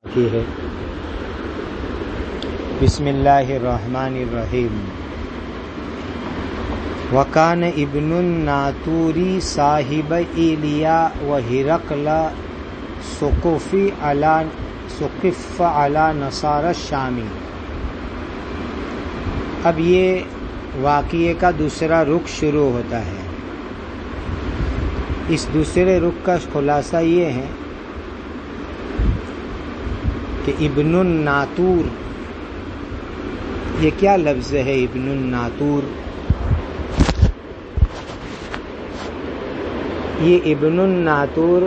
کی ہے۔ بسم اللہ الرحمن الرحیم۔ وکان ابن الناطوری صاحب ایلیا و ہرقل سقف علی نصارى الشامی۔ اب یہ واقعے کا دوسرا رخ شروع ہوتا ہے۔ اس دوسرے رخ کا خلاصہ یہ ہے کہ ابن الناطور، یہ کیا لفظ ہے ابن الناطور؟ یہ ابن الناطور،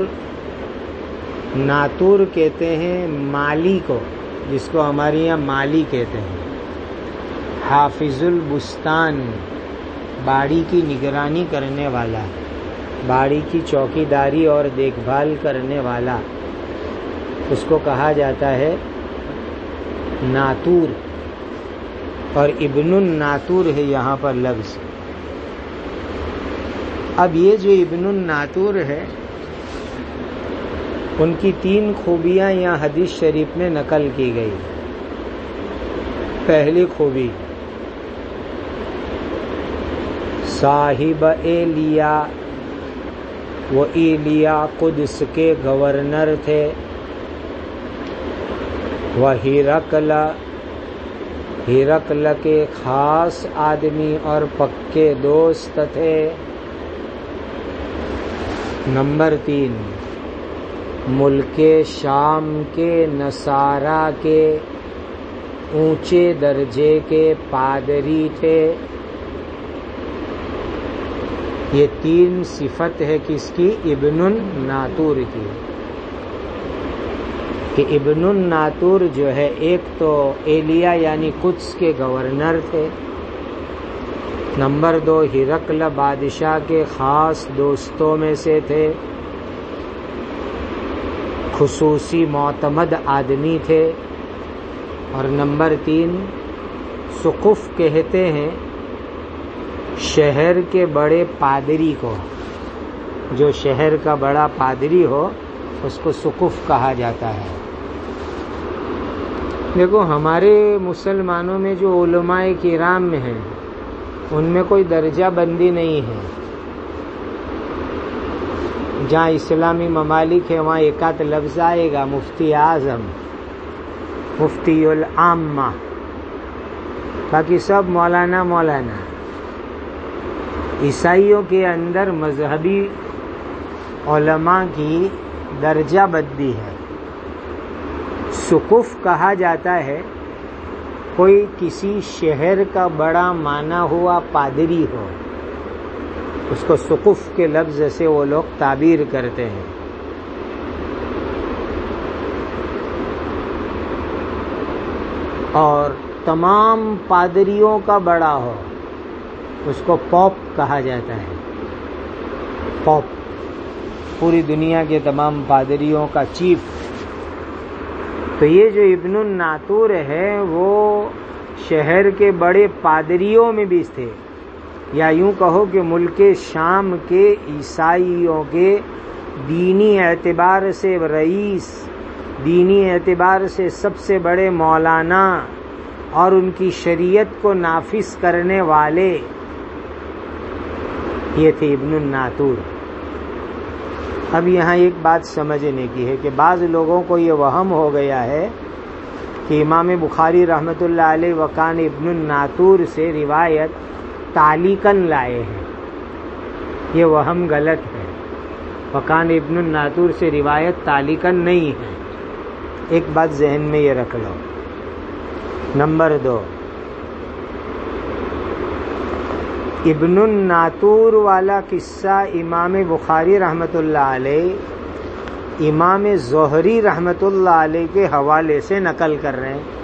ناطور کہتے ہیں مالی کو، جس کو ہمارے یہاں مالی کہتے ہیں۔ حافظ البستان، باڑی کی نگرانی کرنے والا، باڑی کی چوکیداری اور دیکھ بھال کرنے والا، اس کو کہا جاتا ہے ناطور، اور ابن الناطور ہے یہاں پر لفظ۔ اب یہ جو ابن الناطور ہے، ان کی 3 خوبیاں یہاں حدیث شریف میں نقل کی گئی۔ پہلی خوبی، صاحب ایلیا، وہ ایلیا قدس کے گورنر تھے۔ وہ ہرقل کے خاص آدمی اور پکے دوست تھے۔ نمبر 3، ملک شام کے نصارہ کے اونچے درجے کے پادری تھے۔ یہ 3 صفت ہے کس کی؟ ابن الناطور کی، کہ ابن الناطور جو ہے، ایک تو ایلیا یعنی قدس کے گورنر تھے، نمبر 2 ہرقل بادشاہ کے خاص دوستوں میں سے تھے، خصوصی معتمد آدمی تھے، اور نمبر 3 سقف کہتے ہیں شہر کے بڑے پادری کو، جو شہر کا بڑا پادری ہو اس کو سقف کہا جاتا ہے۔ دیکھو، ہمارے مسلمانوں میں جو علماء کرام میں ہیں، ان میں کوئی درجہ بندی نہیں ہے۔ جہاں اسلامی ممالک ہے وہاں ایک آدھ لفظ آئے گا، مفتی اعظم، مفتی العامہ، باقی سب مولانا مولانا۔ عیسائیوں کے اندر مذہبی علماء کی درجہ بندی ہے۔ سقف کہا جاتا ہے کوئی کسی شہر کا بڑا مانا ہوا پادری ہو، اس کو سقف کے لفظ سے وہ لوگ تعبیر کرتے ہیں۔ اور تمام پادریوں کا بڑا ہو، اس کو پوپ کہا جاتا ہے۔ پوپ پوری دنیا کے تمام پادریوں کا چیف۔ تو یہ جو ابن الناطور ہے وہ شہر کے بڑے پادریوں میں بھی تھے، یا یوں کہو کہ ملک شام کے عیسائیوں کے دینی اعتبار سے رئیس، دینی اعتبار سے سب سے بڑے مولانا اور ان کی شریعت کو نافذ کرنے والے، یہ تھے ابن الناطور۔ اب یہاں ایک بات سمجھنے کی ہے کہ بعض لوگوں کو یہ وہم ہو گیا ہے کہ امام بخاری رحمۃ اللہ علیہ وکان ابن الناطور سے روایت تعلیقاً لائے ہیں۔ یہ وہم غلط ہے۔ وکان ابن الناطور سے روایت تعلیقاً نہیں ہے۔ ایک بات ذہن میں یہ رکھ لو۔ نمبر 2، ابن الناطور والا قصہ امام بخاری رحمۃ اللہ علیہ امام زہری رحمۃ اللہ علیہ کے حوالے سے نقل کر رہے ہیں۔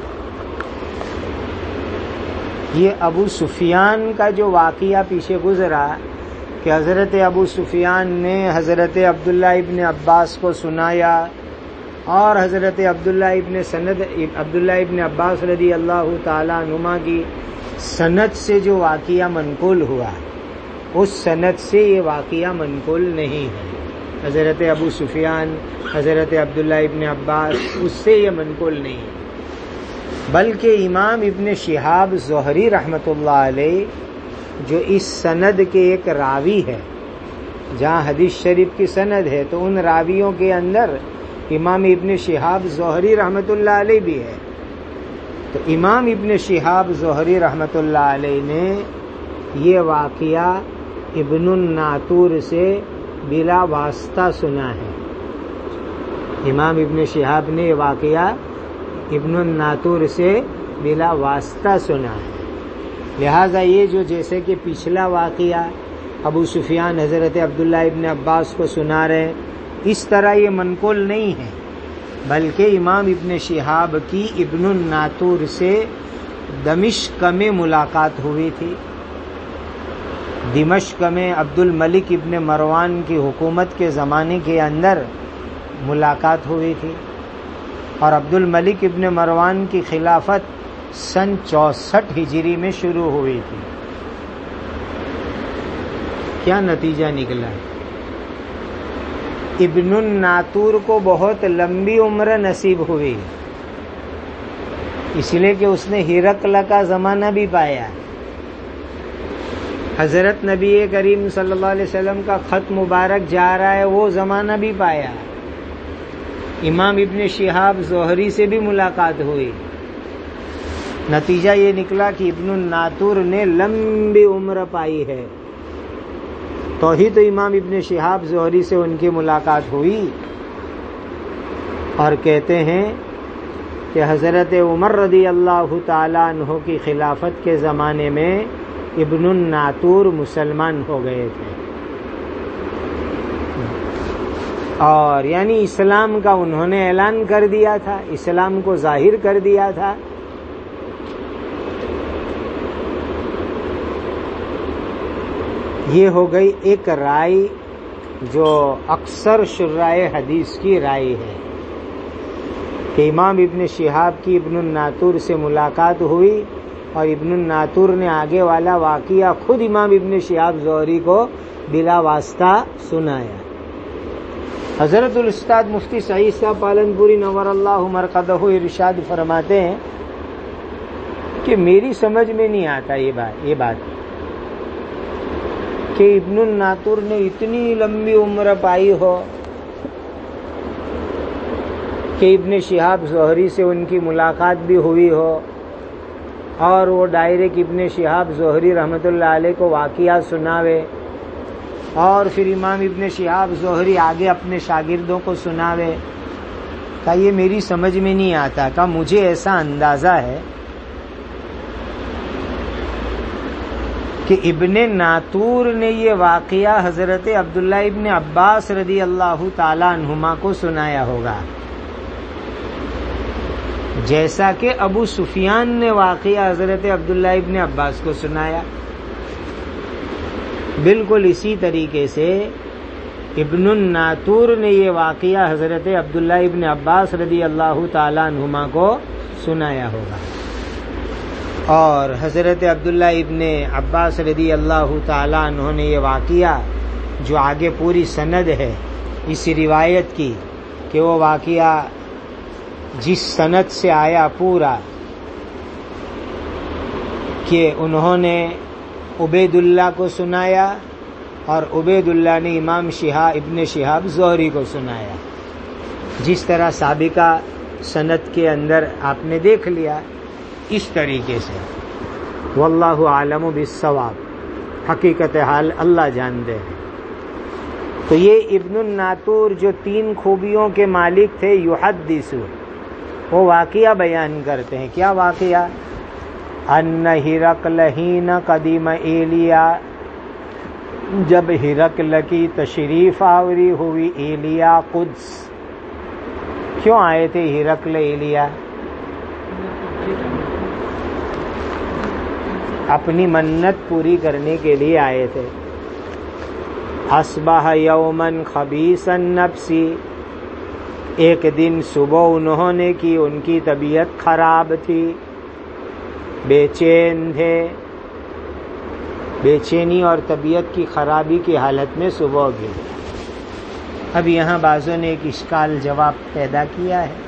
یہ ابو سفیان کا جو واقعہ پیچھے گزرا کہ حضرت ابو سفیان نے حضرت عبداللہ ابن عباس کو سنایا، اور حضرت عبداللہ ابن عباس رضی اللہ تعالی عنہما کی سند سے جو واقعہ منقول ہوا، اس سند سے یہ واقعہ منقول نہیں ہے۔ حضرت ابو سفیان، حضرت عبداللہ ابن عباس، اس سے یہ منقول نہیں ہے، بلکہ امام ابن شہاب زہری رحمۃ اللہ علیہ جو اس سند کے ایک راوی ہے، جہاں حدیث شریف کی سند ہے تو ان راویوں کے اندر امام ابن شہاب زہری رحمۃ اللہ علیہ بھی ہے. تو امام ابن شہاب زہری رحمۃ اللہ علیہ نے یہ واقعہ ابن الناطور سے بلا واسطہ سنا ہے. امام ابن شہاب نے یہ واقعہ ابن الناطور سے بلا واسطہ سنا ہے. لہذا یہ جو جیسے کہ پچھلا واقعہ ابو سفیان حضرت عبداللہ ابن عباس کو سنا رہے، اس طرح یہ منقول نہیں ہے، بلکہ امام ابن شہاب کی ابن الناطور سے دمشق میں ملاقات ہوئی تھی. دمشق میں عبد الملک ابن مروان کی حکومت کے زمانے کے اندر ملاقات ہوئی تھی، اور عبد الملک ابن مروان کی خلافت سن 64 ہجری میں شروع ہوئی تھی. کیا نتیجہ نکلا؟ ابن الناطور کو بہت لمبی عمر نصیب ہوئی، اس لیے کہ اس نے ہرقل کا زمانہ بھی پایا، حضرت نبی کریم صلی اللہ علیہ وسلم کا خط مبارک جا رہا ہے وہ زمانہ بھی پایا. امام ابن شہاب زہری سے بھی ملاقات ہوئی. نتیجہ یہ نکلا کہ ابن الناطور نے لمبی عمر پائی ہے، تو ہی تو امام ابن شہاب زہری سے ان کی ملاقات ہوئی. اور کہتے ہیں کہ حضرت عمر رضی اللہ تعالیٰ عنہ کی خلافت کے زمانے میں ابن الناطور مسلمان ہو گئے تھے، اور یعنی اسلام کا انہوں نے اعلان کر دیا تھا، اسلام کو ظاہر کر دیا تھا. یہ ہو گئی ایک رائے جو اکثر شرائع حدیث کی رائے ہے کہ امام ابن شہاب کی ابن الناطور سے ملاقات ہوئی، اور ابن الناطور نے آگے والا واقعہ خود امام ابن شہاب زہری کو بلا واسطہ سنایا. حضرت الاستاد مفتی سعید صاحب پالنپوری نور اللہ مرقدہ ارشاد فرماتے ہیں کہ میری سمجھ میں نہیں آتا یہ بات کہ ابن الناطور نے اتنی لمبی عمر پائی ہو کہ ابن شہاب زہری سے ان کی ملاقات بھی ہوئی ہو، اور وہ ڈائریکٹ ابن شہاب زہری رحمۃ اللہ علیہ کو واقعہ سناوے، اور پھر امام ابن شہاب زہری آگے اپنے شاگردوں کو سناوے. کہ یہ میری سمجھ میں نہیں آتا. کہ مجھے ایسا اندازہ ہے کہ ابن ناطور نے یہ واقعہ حضرت عبداللہ ابن عباس رضی اللہ تعالی عنہما کو سنایا ہوگا، جیسا کہ ابو سفیان نے واقعہ حضرت عبداللہ ابن عباس کو سنایا. بالکل اسی طریقے سے ابن الناطور نے یہ واقعہ حضرت عبداللہ ابن عباس رضی اللہ تعالی عنہما کو سنایا ہوگا. اور حضرت عبداللہ ابن عباس رضی اللہ تعالی عنہ نے یہ واقعہ جو آگے پوری سند ہے اس روایت کی کہ وہ واقعہ جس سند سے آیا پورا کہ انہوں نے عبید اللہ کو سنایا، اور عبید اللہ نے امام ابن شہاب زہری کو سنایا، جس طرح سابقہ سند کے اندر آپ نے دیکھ لیا. اس طریقے سے واللہ عالم بالصواب، حقیقت حال اللہ جانتے ہیں. تو یہ ابن الناطور جو 3 خوبیوں کے مالک تھے، یحدث، وہ واقعہ بیان کرتے ہیں. کیا واقعہ؟ ان ہرقل حین قدیم ایلیا، جب ہرقل کی تشریف آوری ہوئی ایلیا قدس. کیوں آئے تھے ہرقل ایلیا؟ اپنی منت پوری کرنے کے لیے آئے تھے. اصبح یومن خبیث النفس، ایک دن صبح انہوں نے کی، ان کی طبیعت خراب تھی، بے چین تھے، بے چینی اور طبیعت کی خرابی کی حالت میں صبح گئی. اب یہاں بعضوں نے ایک اشکال جواب پیدا کیا ہے.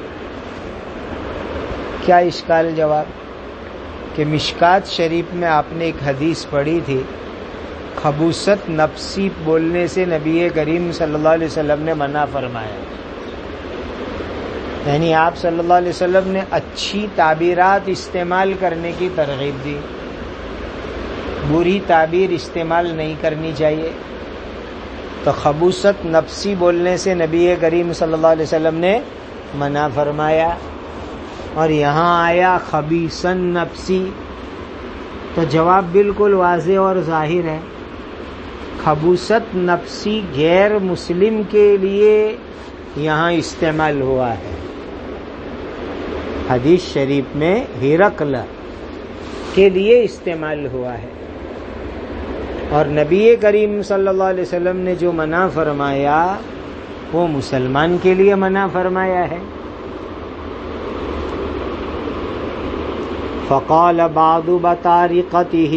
کیا اشکال جواب؟ کہ مشکات شریف میں آپ نے ایک حدیث پڑھی تھی، خبوثت نفسی بولنے سے نبی کریم صلی اللہ علیہ وسلم نے منع فرمایا. یعنی آپ صلی اللہ علیہ وسلم نے اچھی تعبیرات استعمال کرنے کی ترغیب دی، بری تعبیر استعمال نہیں کرنی چاہیے. تو خبوثت نفسی بولنے سے نبی کریم صلی اللہ علیہ وسلم نے منع فرمایا. اور یہاں آیا خبیثن نفسی، تو جواب بالکل واضح اور ظاہر ہے. خبوثت نفسی غیر مسلم کے لیے یہاں استعمال ہوا ہے. حدیث شریف میں ہرقل کے لیے استعمال ہوا ہے، اور نبی کریم صلی اللہ علیہ وسلم نے جو منع فرمایا وہ مسلمان کے لیے منع فرمایا ہے. فقال بعض بطارقته،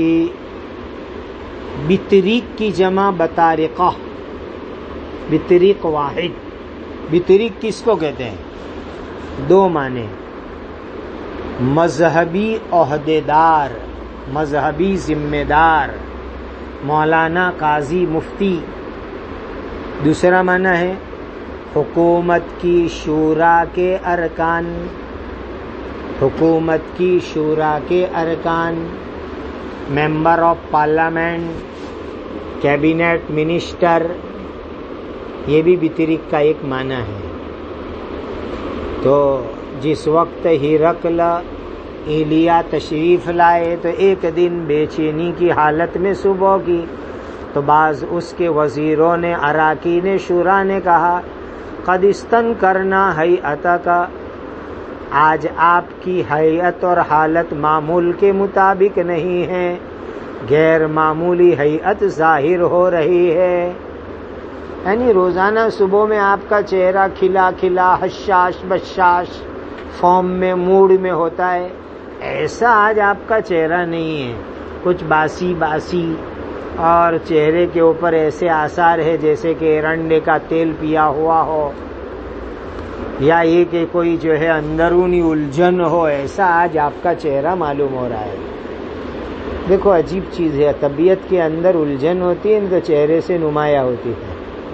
بطریق کی جمع بطارقہ، بطریق واحد. بطریق کس کو کہتے ہیں؟ دو معنی، مذہبی عہدیدار، مذہبی ذمہ دار، مولانا، قاضی، مفتی. دوسرا معنی ہے حکومت کی شورا کے ارکان، حکومت کی شورا کے ارکان، member of parliament, cabinet minister. یہ بھی بطریق کا ایک معنی ہے. تو جس وقت ہرقل ایلیا تشریف لائے تو ایک دن بے چینی کی حالت میں صبح کی، تو بعض اس کے وزیروں نے، اراکین شورا نے کہا قد استنکرنا ہیئتک، آج آپ کی ہیئت اور حالت معمول کے مطابق نہیں ہے، غیر معمولی ہیئت ظاہر ہو رہی ہے. یعنی روزانہ صبح میں آپ کا چہرہ کھلا کھلا، حشاش بشاش فارم میں، موڈ میں ہوتا ہے، ایسا آج آپ کا چہرہ نہیں ہے. کچھ باسی باسی، اور چہرے کے اوپر ایسے آثار ہے جیسے کہ ایرنڈے کا تیل پیا ہوا ہو، یا یہ کہ کوئی جو ہے اندرونی الجھن ہو. ایسا آج آپ کا چہرہ معلوم ہو رہا ہے. دیکھو عجیب چیز ہے، طبیعت کے اندر الجھن ہوتی ہے تو چہرے سے نمایاں ہوتی ہے.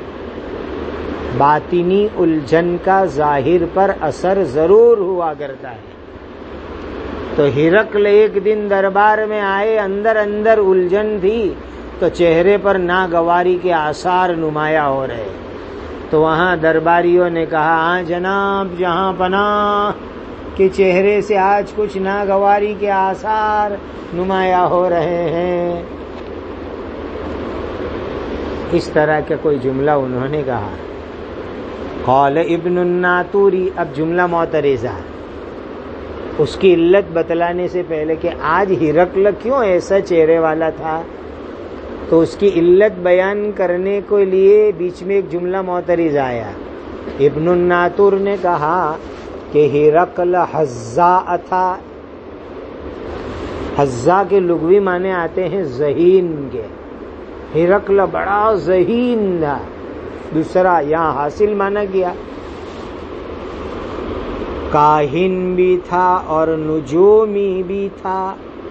باطنی الجھن کا ظاہر پر اثر ضرور ہوا کرتا ہے. تو ہرقل ایک دن دربار میں آئے، اندر اندر الجھن تھی تو چہرے پر ناگواری کے آثار نمایاں ہو رہے. تو وہاں درباریوں نے کہا ہاں جناب جہاں پناہ، کہ چہرے سے آج کچھ ناگواری کے آثار نمایاں ہو رہے ہیں. اس طرح کا کوئی جملہ انہوں نے کہا. قال ابن الناطوری، اب جملہ معترضہ، اس کی علت بتلانے سے پہلے کہ آج ہرقل کیوں ایسا چہرے والا تھا، تو اس کی علت بیان کرنے کے لیے بیچ میں ایک جملہ معترض آیا. ابن الناطور نے کہا کہ ہرقل حذاء تھا. حذاء کے لغوی معنی آتے ہیں ذہین کے. ہرقل بڑا ذہین تھا. دوسرا یہاں حاصل معنی کیا، کاہن بھی تھا اور نجومی بھی تھا.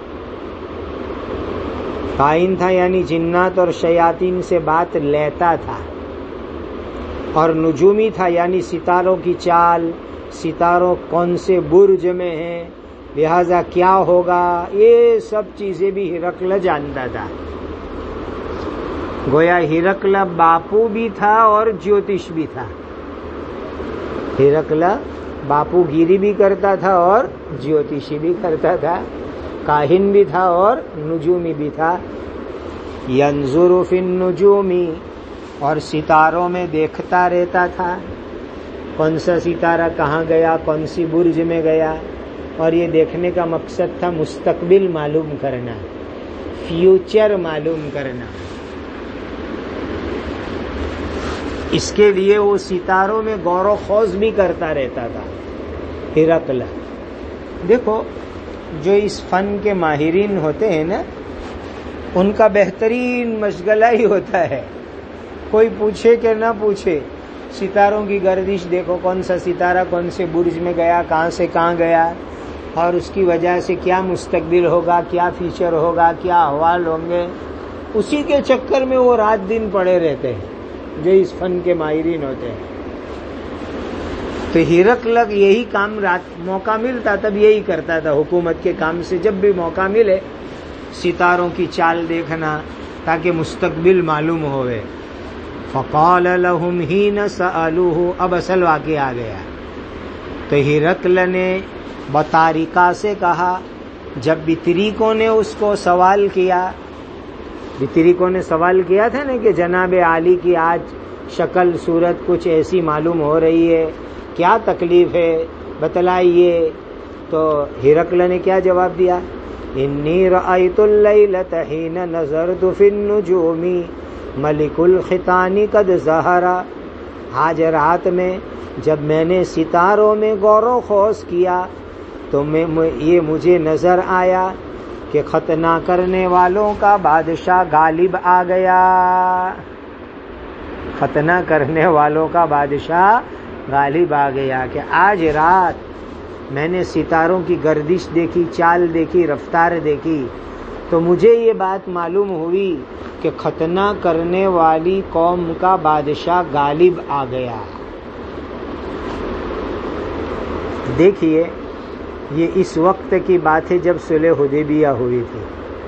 کاہن تھا یعنی جنات اور شیاطین سے بات لیتا تھا، اور نجومی تھا یعنی ستاروں کی چال، ستاروں کون سے برج میں ہیں، لہذا کیا ہوگا، یہ سب چیزیں بھی ہرقل جانتا تھا. گویا ہرقل باپو بھی تھا اور جیوتش بھی تھا. ہرقل باپو گیری بھی کرتا تھا اور جیوتشی بھی کرتا تھا، کاہن بھی تھا اور نجومی بھی تھا. ینظر فی النجوم، اور ستاروں میں دیکھتا رہتا تھا، کون سا ستارہ کہاں گیا، کون سی برج میں گیا. اور یہ دیکھنے کا مقصد تھا مستقبل معلوم کرنا، فیوچر معلوم کرنا. اس کے لیے وہ ستاروں میں غور و خوض بھی کرتا رہتا تھا ہرقل. دیکھو جو اس فن کے ماہرین ہوتے ہیں نا، ان کا بہترین مشغلہ ہی ہوتا ہے، کوئی پوچھے کہ نہ پوچھے، ستاروں کی گردش دیکھو، کون سا ستارہ کون سے برج میں گیا، کہاں سے کہاں گیا، اور اس کی وجہ سے کیا مستقبل ہوگا، کیا فیچر ہوگا، کیا احوال ہوں گے، اسی کے چکر میں وہ رات دن پڑے رہتے ہیں جو اس فن کے ماہرین ہوتے ہیں۔ تو ہرقل یہی کام موقع ملتا تب یہی کرتا تھا، حکومت کے کام سے جب بھی موقع ملے ستاروں کی چال دیکھنا تاکہ مستقبل معلوم ہوئے۔ فقال لهم حين سألوه، اب اصل واقعہ آ گیا۔ تو ہرقل نے بطاریکہ سے کہا، جب بطریقوں نے اس کو سوال کیا، بطریقوں نے سوال کیا تھا نا کہ جناب عالی کی آج شکل صورت کچھ ایسی معلوم ہو رہی ہے، کیا تکلیف ہے بتلائیے۔ تو ہرقل نے کیا جواب دیا؟ انی رأیت اللیلۃ حین نظرت فی النجوم ملک الختان قد ظہر، آج رات میں جب میں نے ستاروں میں غور و خوض کیا تو یہ مجھے نظر آیا کہ ختنہ کرنے والوں کا بادشاہ غالب آ گیا، ختنہ کرنے والوں کا بادشاہ غالب آ گیا، کہ آج رات میں نے ستاروں کی گردش دیکھی، چال دیکھی، رفتار دیکھی، تو مجھے یہ بات معلوم ہوئی کہ ختنہ کرنے والی قوم کا بادشاہ غالب آ گیا۔ دیکھیے یہ اس وقت کی بات ہے جب صلح حدیبیہ ہوئی تھی،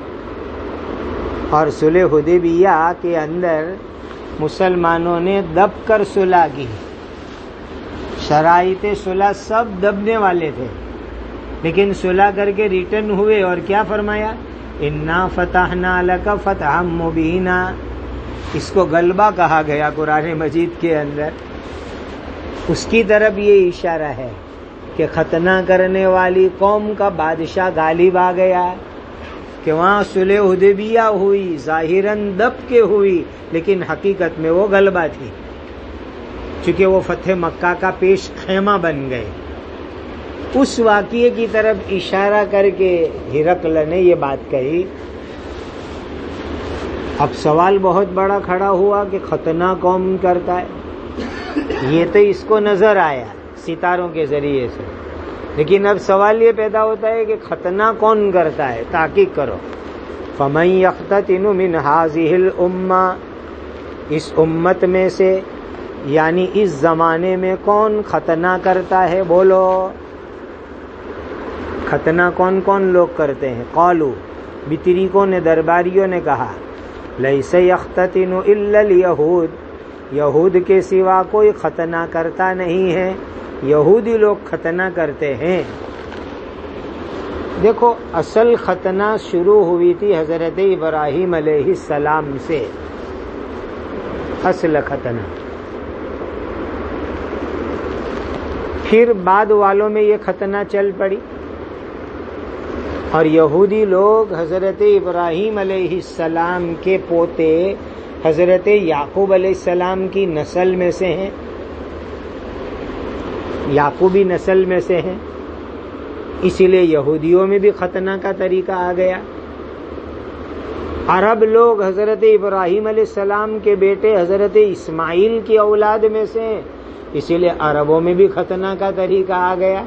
اور صلح حدیبیہ کے اندر مسلمانوں نے دب کر صلح کی، شرائط صلح سب دبنے والے تھے، لیکن صلح کر کے ریٹرن ہوئے اور کیا فرمایا؟ انا فتحنا لک فتحا مبینا، اس کو غلبہ کہا گیا قرآن مجید کے اندر، اس کی طرف یہ اشارہ ہے کہ ختنہ کرنے والی قوم کا بادشاہ غالب آ گیا، کہ وہاں صلح حدیبیہ ہوئی، ظاہراً دب کے ہوئی لیکن حقیقت میں وہ غلبہ تھی، چونکہ وہ فتح مکہ کا پیش خیمہ بن گئے۔ اس واقعے کی طرف اشارہ کر کے ہرقل نے یہ بات کہی۔ اب سوال بہت بڑا کھڑا ہوا کہ ختنہ کون کرتا ہے، یہ تو اس کو نظر آیا ستاروں کے ذریعے سے، لیکن اب سوال یہ پیدا ہوتا ہے کہ ختنہ کون کرتا ہے، تحقیق کرو۔ فمن یختتن من هذه الامہ، اس امت میں سے یعنی اس زمانے میں کون ختنہ کرتا ہے، بولو ختنہ کون کون لوگ کرتے ہیں؟ قالو، بطریقوں نے، درباریوں نے کہا، لیس یختتن الا الیہود، یہود کے سوا کوئی ختنہ کرتا نہیں ہے، یہودی لوگ ختنہ کرتے ہیں۔ دیکھو اصل ختنہ شروع ہوئی تھی حضرت ابراہیم علیہ السلام سے، اصل ختنہ، پھر بعد والوں میں یہ ختنہ چل پڑی، اور یہودی لوگ حضرت ابراہیم علیہ السلام کے پوتے حضرت یعقوب علیہ السلام کی نسل میں سے ہیں، یعقوبی نسل میں سے ہیں، اسی لیے یہودیوں میں بھی ختنہ کا طریقہ آ گیا۔ عرب لوگ حضرت ابراہیم علیہ السلام کے بیٹے حضرت اسماعیل کی اولاد میں سے ہیں، اسی لیے عربوں میں بھی ختنہ کا طریقہ آ گیا۔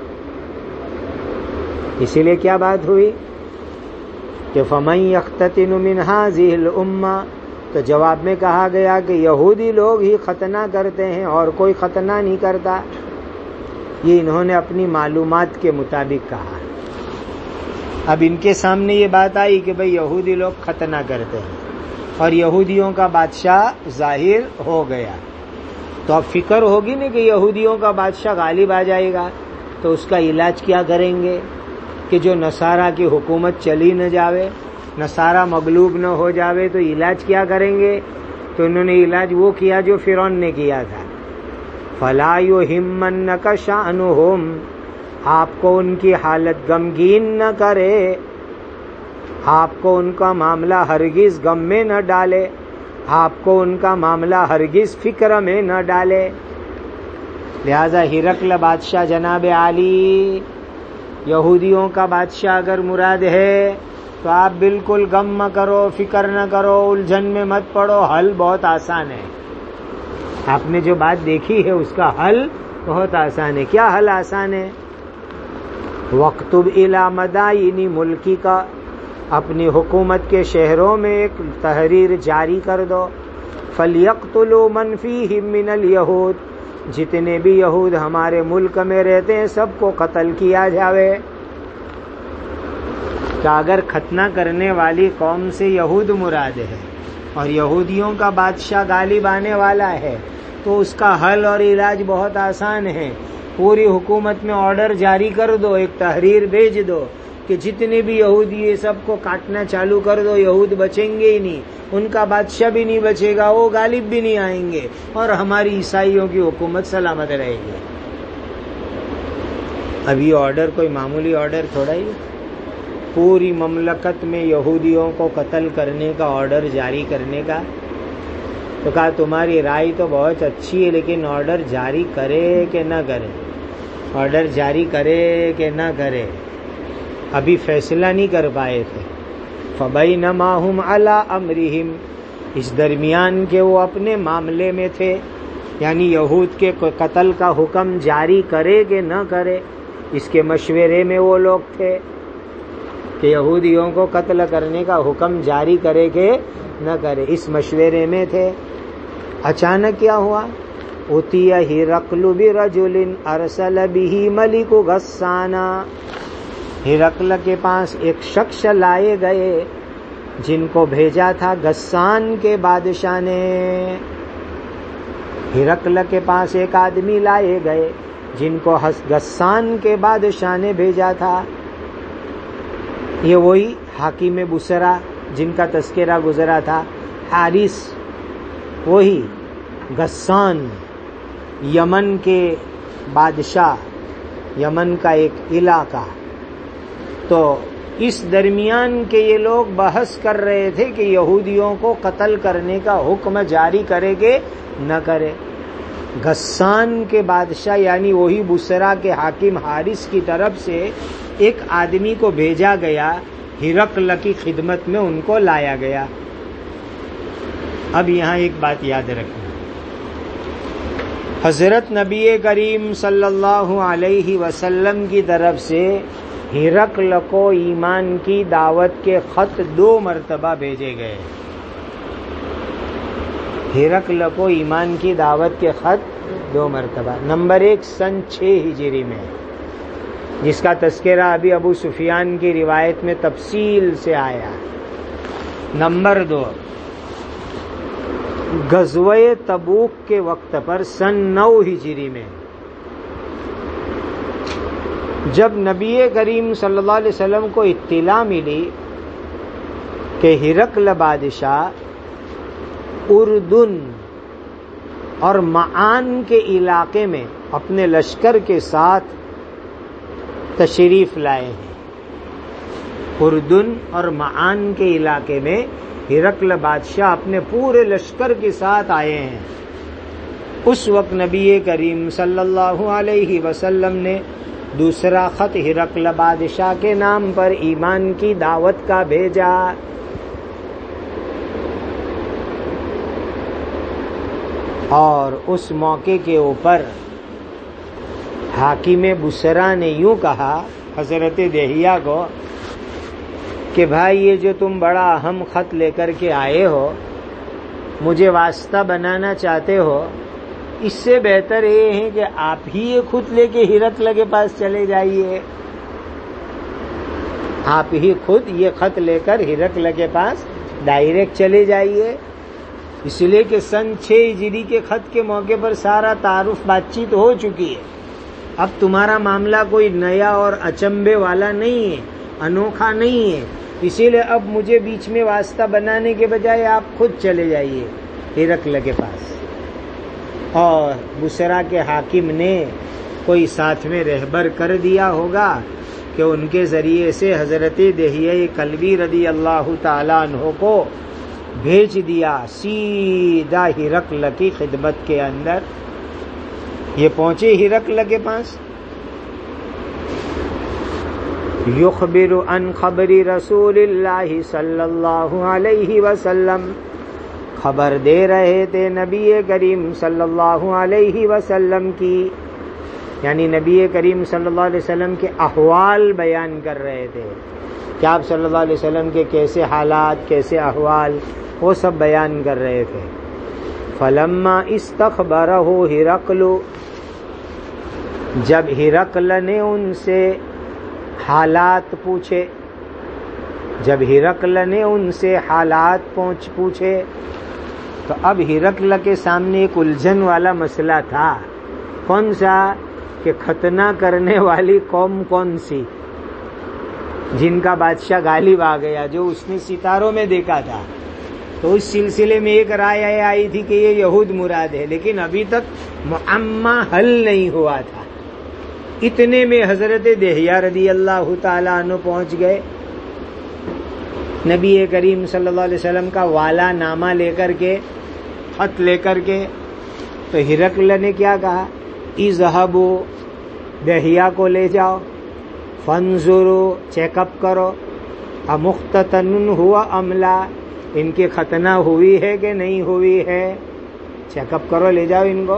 اسی لیے کیا بات ہوئی کہ فمن یختتن من هذه الامہ، تو جواب میں کہا گیا کہ یہودی لوگ ہی ختنہ کرتے ہیں اور کوئی ختنہ نہیں کرتا، یہ انہوں نے اپنی معلومات کے مطابق کہا۔ اب ان کے سامنے یہ بات آئی کہ بھئی یہودی لوگ ختنہ کرتے ہیں اور یہودیوں کا بادشاہ ظاہر ہو گیا، تو اب فکر ہوگی نا کہ یہودیوں کا بادشاہ غالب آ جائے گا، تو اس کا علاج کیا کریں گے کہ جو نصارہ کی حکومت چلی نہ جاوے، نصارہ مغلوب نہ ہو جاوے، تو علاج کیا کریں گے؟ تو انہوں نے علاج وہ کیا جو فرعون نے کیا تھا، فَلَا يُهِمَّنَّكَ شَأْنُهُمْ، آپ کو ان کی حالت غمگین نہ کرے، آپ کو ان کا معاملہ ہرگز غم میں نہ ڈالے، آپ کو ان کا معاملہ ہرگز فکر میں نہ ڈالے۔ لہذا ہرقل بادشاہ جناب عالی، یہودیوں کا بادشاہ اگر مراد ہے تو آپ بالکل غم نہ کرو، فکر نہ کرو، الجھن میں مت پڑو، حل بہت آسان ہے۔ آپ نے جو بات دیکھی ہے اس کا حل بہت آسان ہے. کیا حل آسان ہے؟ وَاکْتُبْ إِلَى مَدَائِنِ مُلْکِ کا، اپنی حکومت کے شہروں میں ایک تحریر جاری کر دو. فَلْيَقْتُلُوا مَنْ فِيهِمْ مِنَ الْيَهُودِ، جتنے بھی یہود ہمارے ملک میں رہتے ہیں سب کو قتل کیا جاوے. کہ اگر ختنہ کرنے والی قوم سے یہود مراد ہے اور یہودیوں کا بادشاہ غالب آنے والا ہے تو اس کا حل اور علاج بہت آسان ہے. پوری حکومت میں آرڈر جاری کر دو، ایک تحریر بھیج دو کہ جتنے بھی یہودی یہ سب کو کاٹنا چالو کر دو. یہود بچیں گے ہی نہیں، ان کا بادشاہ بھی نہیں بچے گا، وہ غالب بھی نہیں آئیں گے، اور ہماری عیسائیوں کی حکومت سلامت رہے گی. اب یہ آرڈر کوئی معمولی آرڈر تھوڑا ہی، پوری مملکت میں یہودیوں کو قتل کرنے کا آرڈر جاری کرنے کا. تو کہا تمہاری رائے تو بہت اچھی ہے لیکن آرڈر جاری کرے کہ نہ کرے، آرڈر جاری کرے کہ نہ کرے. ابھی فیصلہ نہیں کر پائے تھے. فَبَيْنَمَا هُمْ عَلَىٰ أَمْرِهِمْ، اس درمیان کے وہ اپنے معاملے میں تھے، یعنی یہود کے قتل کا حکم جاری کرے کہ نہ کرے، اس کے مشورے میں وہ لوگ تھے کہ یہودیوں کو قتل کرنے کا حکم جاری کرے کہ نہ کرے، اس مشورے میں تھے. اچانک کیا ہوا؟ اُتِیَ ہِرَقْلُ بِرَجُلٍ أَرْسَلَ بِهِ مَلِكُ غَسَّانَ، ہرقل کے پاس ایک شخص لائے گئے جن کو بھیجا تھا غسان کے بادشاہ نے. ہرقل کے پاس ایک آدمی لائے گئے جن کو غسان کے بادشاہ نے بھیجا تھا. یہ وہی حاکم بصرہ جن کا تذکرہ گزرا تھا، حارث، وہی غسان یمن کے بادشاہ، یمن کا ایک علاقہ. تو اس درمیان کے یہ لوگ بحث کر رہے تھے کہ یہودیوں کو قتل کرنے کا حکم جاری کرے کہ نہ کرے. غسان کے بادشاہ یعنی وہی بصرہ کے حاکم حارث کی طرف سے ایک آدمی کو بھیجا گیا، ہرقل کی خدمت میں ان کو لایا گیا. اب یہاں ایک بات یاد رکھنا، حضرت نبی کریم صلی اللہ علیہ وسلم کی طرف سے ہرقل کو ایمان کی دعوت کے خط 2 مرتبہ بھیجے گئے. ہرقل کو ایمان کی دعوت کے خط 2 مرتبہ. نمبر 1 سن 6 ہجری میں، جس کا تذکرہ ابھی ابو سفیان کی روایت میں تفصیل سے آیا. نمبر 2 غزوہ تبوک کے وقت پر سن 9 ہجری میں، جب نبی کریم صلی اللہ علیہ وسلم کو اطلاع ملی کہ ہرقل بادشاہ اردن اور معان کے علاقے میں اپنے لشکر کے ساتھ تشریف لائے ہیں. اردن اور معان کے علاقے میں ہرقل بادشاہ اپنے پورے لشکر کے ساتھ آئے ہیں. اس وقت نبی کریم صلی اللہ علیہ وسلم نے دوسرا خط ہرقل بادشاہ کے نام پر ایمان کی دعوت کا بھیجا. اور اس موقع کے اوپر حاکم بصرہ نے یوں کہا حضرت دہیہ کو کہ بھائی یہ جو تم بڑا اہم خط لے کر کے آئے ہو، مجھے واسطہ بنانا چاہتے ہو، اس سے بہتر یہ ہے کہ آپ ہی یہ خود لے کے ہرقل کے پاس چلے جائیے. آپ ہی خود یہ خط لے کر ہرقل کے پاس ڈائریکٹ چلے جائیے. اس لیے کہ سن 6 ہجری کے خط کے موقع پر سارا تعارف بات چیت ہو چکی ہے. اب تمہارا معاملہ کوئی نیا اور اچنبھے والا نہیں ہے، انوکھا نہیں ہے. اسی لیے اب مجھے بیچ میں واسطہ بنانے کے بجائے آپ خود چلے جائیے ہرقل کے پاس. اور بصرہ کے حاکم نے کوئی ساتھ میں رہبر کر دیا ہوگا کہ ان کے ذریعے سے حضرت دہیہ کلبی رضی اللہ تعالیٰ عنہ کو بھیج دیا سیدھا ہرقل کی خدمت کے اندر. یہ پہنچے ہرقل کے پاس. یخبر عن خبر رسول اللہ صلی اللہ علیہ وسلم، خبر دے رہے تھے نبی کریم صلی اللہ علیہ وسلم کی، یعنی نبی کریم صلی اللہ علیہ وسلم کے احوال بیان کر رہے تھے کہ آپ صلی اللہ علیہ وسلم کے کیسے حالات، کیسے احوال، وہ سب بیان کر رہے تھے۔ فلما استخبرہ ہرقل، جب ہرقل نے ان سے حالات پوچھے، جب ہرقل نے ان سے حالات پوچھے تو اب ہرقل کے سامنے ایک الجھن والا مسئلہ تھا۔ کون سا؟ کہ ختنہ کرنے والی قوم کون سی جن کا بادشاہ غالب آ گیا، جو اس نے ستاروں میں دیکھا تھا۔ تو اس سلسلے میں ایک رائے آئی تھی کہ یہ یہود مراد ہے، لیکن ابھی تک معمہ حل نہیں ہوا تھا۔ اتنے میں حضرت دہیہ رضی اللہ تعالیٰ عنہ پہنچ گئے، نبی کریم صلی اللہ علیہ وسلم کا والا نامہ لے کر کے، خط لے کر کے۔ تو ہرقل نے کیا کہا؟ اذهبوا، دہیہ کو لے جاؤ، فانظروا، چیک اپ کرو، امختتن ہوا ام لا، ان کی ختنہ ہوئی ہے کہ نہیں ہوئی ہے، چیک اپ کرو، لے جاؤ ان کو۔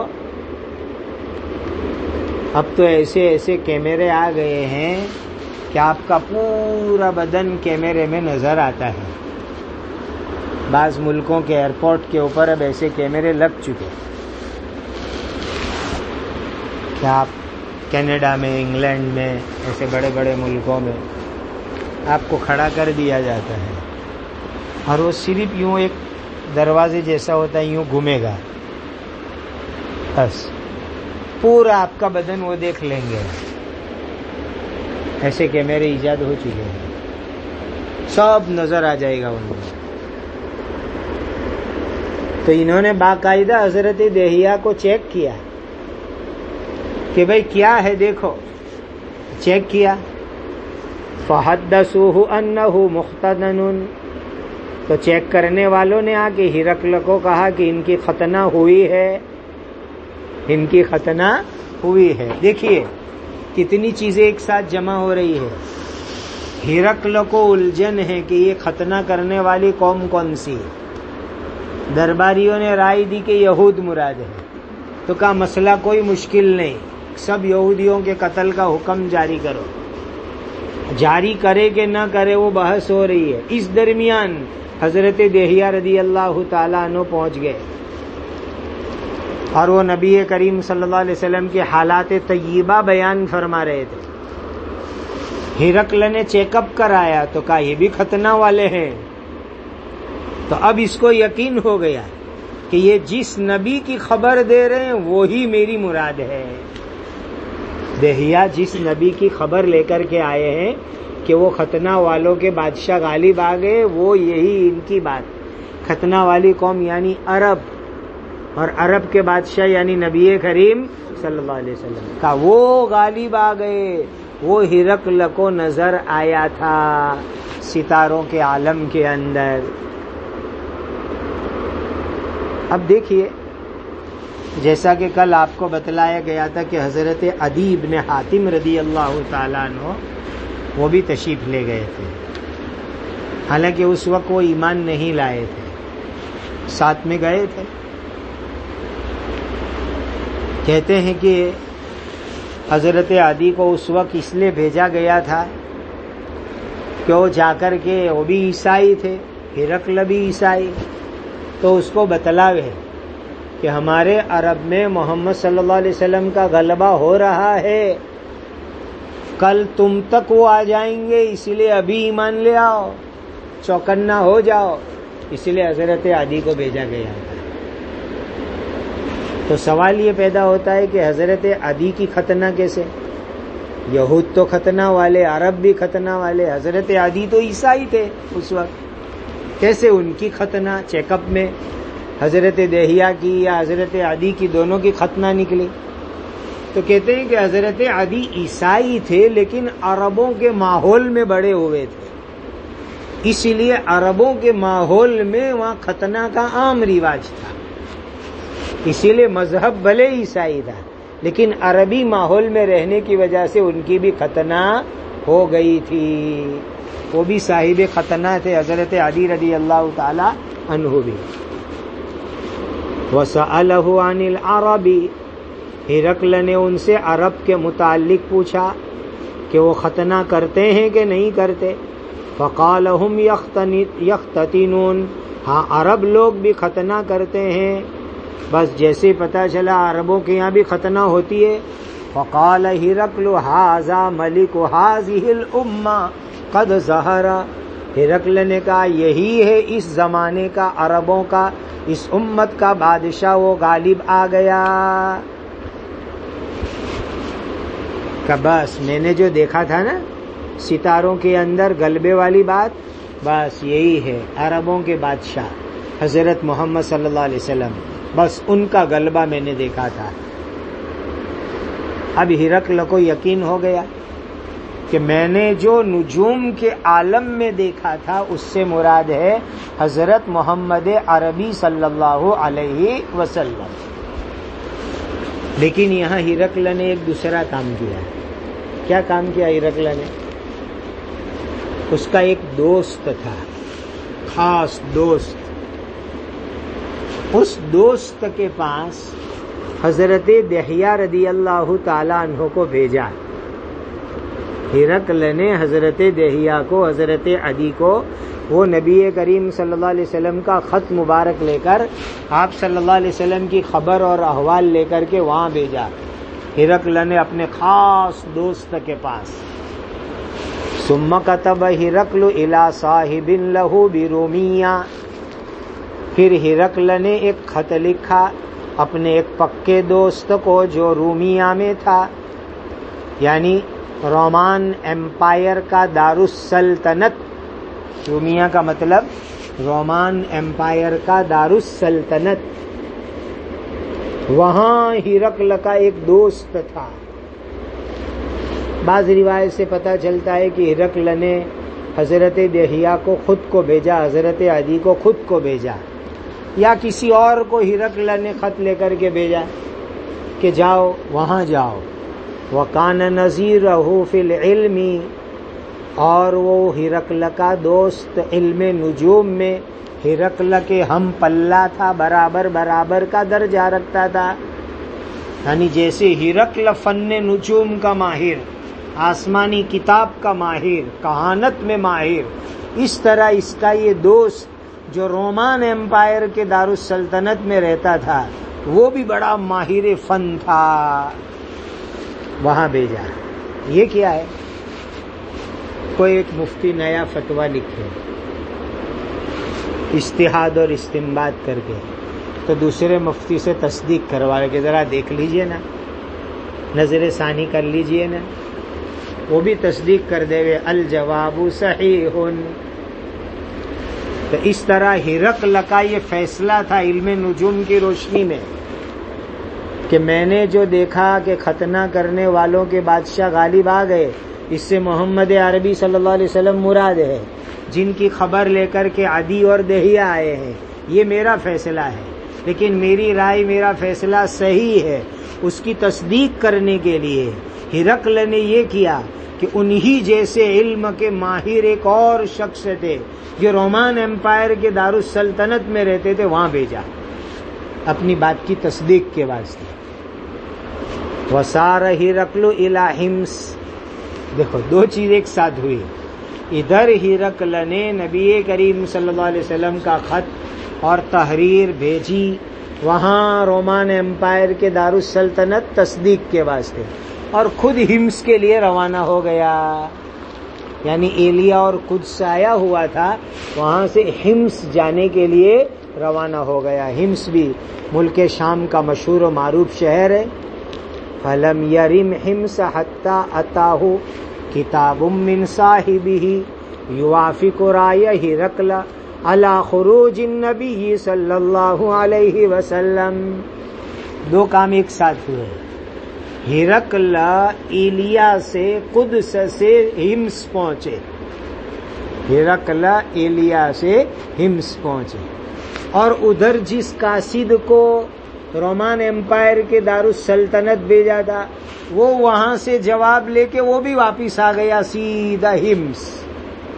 اب تو ایسے ایسے کیمرے آ گئے ہیں کہ آپ کا پورا بدن کیمرے میں نظر آتا ہے۔ بعض ملکوں کے ایئرپورٹ کے اوپر اب ایسے کیمرے لگ چکے، کہ آپ کینیڈا میں، انگلینڈ میں، ایسے بڑے بڑے ملکوں میں آپ کو کھڑا کر دیا جاتا ہے، اور وہ صرف یوں ایک دروازے جیسا ہوتا ہے، یوں گھومے گا، بس پورا آپ کا بدن وہ دیکھ لیں گے۔ ایسے کیمرے ایجاد ہو چکے ہیں، سب نظر آ جائے گا ان کو۔ تو انہوں نے باقاعدہ حضرت دہیہ کو چیک کیا کہ بھئی کیا ہے، دیکھو، چیک کیا۔ فحدثوہ انہ مختتن، تو چیک کرنے والوں نے آ کے ہرقل کو کہا کہ ان کی ختنہ ہوئی ہے، ان کی ختنہ ہوئی ہے۔ دیکھیے کتنی چیزیں ایک ساتھ جمع ہو رہی ہے۔ ہرقل کو الجھن ہے کہ یہ ختنہ کرنے والی قوم کون سی۔ درباریوں نے رائے دی کہ یہود مراد ہے، تو کہا مسئلہ کوئی مشکل نہیں، سب یہودیوں کے قتل کا حکم جاری کرو۔ جاری کرے کہ نہ کرے وہ بحث ہو رہی ہے۔ اس درمیان حضرت دہیہ رضی اللہ تعالیٰ عنہ پہنچ گئے، اور وہ نبی کریم صلی اللہ علیہ وسلم کے حالات طیبہ بیان فرما رہے تھے۔ ہرقل نے چیک اپ کرایا تو کہا یہ بھی ختنہ والے ہیں۔ تو اب اس کو یقین ہو گیا کہ یہ جس نبی کی خبر دے رہے ہیں وہی میری مراد ہے۔ دہیہ جس نبی کی خبر لے کر کے آئے ہیں کہ وہ ختنہ والوں کے بادشاہ غالب آ گئے، وہ یہی ان کی بات۔ ختنہ والی قوم یعنی عرب، اور عرب کے بادشاہ یعنی نبی کریم صلی اللہ علیہ وسلم کا وہ غالب آ گئے، وہ ہرقل کو نظر آیا تھا ستاروں کے عالم کے اندر۔ اب دیکھیے، جیسا کہ کل آپ کو بتلایا گیا تھا کہ حضرت عدی بن حاتم رضی اللہ تعالیٰ عنہ وہ بھی تشریف لے گئے تھے، حالانکہ اس وقت وہ ایمان نہیں لائے تھے، ساتھ میں گئے تھے۔ کہتے ہیں کہ حضرت عدی کو اس وقت اس لیے بھیجا گیا تھا کہ وہ جا کر کے، وہ بھی عیسائی تھے، ہرقل بھی عیسائی، تو اس کو بتلاوے کہ ہمارے عرب میں محمد صلی اللہ علیہ وسلم کا غلبہ ہو رہا ہے، کل تم تک وہ آ جائیں گے، اس لیے ابھی ایمان لے آؤ، چوکنا ہو جاؤ۔ اس لیے حضرت عدی کو بھیجا گیا تھا۔ تو سوال یہ پیدا ہوتا ہے کہ حضرت عدی کی ختنہ کیسے؟ یہود تو ختنہ والے، عرب بھی ختنہ والے، حضرت عدی تو عیسائی تھے اس وقت، کیسے ان کی ختنہ چیک اپ میں حضرت دہیہ کی یا حضرت عدی کی دونوں کی ختنہ نکلی؟ تو کہتے ہیں کہ حضرت عدی عیسائی تھے لیکن عربوں کے ماحول میں بڑے ہوئے تھے، اس لیے عربوں کے ماحول میں وہاں ختنہ کا عام رواج تھا، اسی لیے مذہب بھلے عیسائی تھا لیکن عربی ماحول میں رہنے کی وجہ سے ان کی بھی ختنہ ہو گئی تھی، وہ بھی صاحب ختنہ تھے حضرت علی رضی اللہ تعالی عنہ بھی۔ وَسَأَلَهُ عَنِ الْعَرَبِ، ہرقل نے ان سے عرب کے متعلق پوچھا کہ وہ ختنہ کرتے ہیں کہ نہیں کرتے. فقال هم یختتنون، ہاں عرب لوگ بھی ختنہ کرتے ہیں. بس جیسے پتہ چلا عربوں کے یہاں بھی ختنہ ہوتی ہے. فقال ہرقل ھذا ملک ھذہ الامہ قد ظہر، ہرقل نے کہا یہی ہے اس زمانے کا عربوں کا، اس امت کا بادشاہ، وہ غالب آ گیا. کہ بس میں نے جو دیکھا تھا نا ستاروں کے اندر غلبے والی بات، بس یہی ہے عربوں کے بادشاہ حضرت محمد صلی اللہ علیہ وسلم، بس ان کا غلبہ میں نے دیکھا تھا. اب ہرقل کو یقین ہو گیا کہ میں نے جو نجوم کے عالم میں دیکھا تھا اس سے مراد ہے حضرت محمد عربی صلی اللہ علیہ وسلم. لیکن یہاں ہرقل نے ایک دوسرا کام کیا. کیا کام کیا ہرقل نے؟ اس کا ایک دوست تھا، خاص دوست. اس دوست کے پاس حضرت دحیہ رضی اللہ تعالیٰ عنہ کو بھیجا. ہرقل نے حضرت دحیہ کو، حضرت عدی کو، وہ نبی کریم صلی اللہ علیہ وسلم کا خط مبارک لے کر، آپ صلی اللہ علیہ وسلم کی خبر اور احوال لے کر کے وہاں بھیجا. ہرقل نے اپنے خاص دوست کے پاس. ثم كتب ہرقل الى صاحب له برومیہ، پھر ہرقل نے ایک خط لکھا اپنے ایک پکے دوست کو جو رومیہ میں تھا، یعنی رومان ایمپائر کا دارالسلطنت. رومیہ کا مطلب رومان ایمپائر کا دارالسلطنت. وہاں ہرقل کا ایک دوست تھا. بعض روایت سے پتہ چلتا ہے کہ ہرقل نے حضرت دحیہ کو خود کو بھیجا، حضرت عدی کو خود کو بھیجا، یا کسی اور کو ہرقل نے خط لے کر کے بھیجا کہ جاؤ وہاں جاؤ. وَكَانَ نَظِيرَهُ فِي الْعِلْمِ، اور وہ ہرقل کا دوست علم نجوم میں ہرقل کے ہم پلہ تھا، برابر برابر کا درجہ رکھتا تھا. یعنی جیسے ہرقل فن نجوم کا ماہر، آسمانی کتاب کا ماہر، کہانت میں ماہر، اس طرح اس کا یہ دوست جو رومان ایمپائر کے دارالسلطنت میں رہتا تھا وہ بھی بڑا ماہر فن تھا. وہاں بھیجا. یہ کیا ہے؟ کوئی ایک مفتی نیا فتویٰ لکھے اجتہاد اور استنباط کر کے، تو دوسرے مفتی سے تصدیق کروا کے ذرا دیکھ لیجئے نا، نظر ثانی کر لیجئے نا، وہ بھی تصدیق کر دے گے الجواب صحیح. تو اس طرح ہرقل کا یہ فیصلہ تھا علم نجوم کی روشنی میں کہ میں نے جو دیکھا کہ ختنہ کرنے والوں کے بادشاہ غالب آ گئے، اس سے محمد عربی صلی اللہ علیہ وسلم مراد ہے، جن کی خبر لے کر کے عدی اور دحیہ آئے ہیں. یہ میرا فیصلہ ہے، لیکن میری رائے، میرا فیصلہ صحیح ہے. اس کی تصدیق کرنے کے لیے ہرقل نے یہ کیا کہ انہی جیسے علم کے ماہر ایک اور شخص تھے جو رومان ایمپائر کے دارالسلطنت میں رہتے تھے، وہاں بھیجا اپنی بات کی تصدیق کے واسطے. وسار ہرقل الی حمص. دیکھو دو چیز ایک ساتھ ہوئی. ادھر ہرقل نے نبی کریم صلی اللہ علیہ وسلم کا خط اور تحریر بھیجی وہاں رومان ایمپائر کے دارالسلطنت تصدیق کے واسطے، اور خود حمص کے لیے روانہ ہو گیا. یعنی ایلیا اور قدس آیا ہوا تھا، وہاں سے حمص جانے کے لیے روانہ ہو گیا. حمص بھی ملک شام کا مشہور و معروف شہر ہے. فَلَمْ يَرِمْ حِمْصَ حَتَّى أَتَاهُ کتاب من صاحبہ یوافق رائے ہرقل علی خروج النبی صلی اللہ علیہ وسلم. دو کام ایک ساتھ ہوئے. ہرقل ایلیا سے قدس سے حمص پہنچے، ہرقل ایلیا سے حمص پہنچے، اور ادھر جس قاصد کو رومان ایمپائر کے دارالسلطنت بھیجا تھا وہ وہاں سے جواب لے کے وہ بھی واپس آ گیا سیدھا حمص.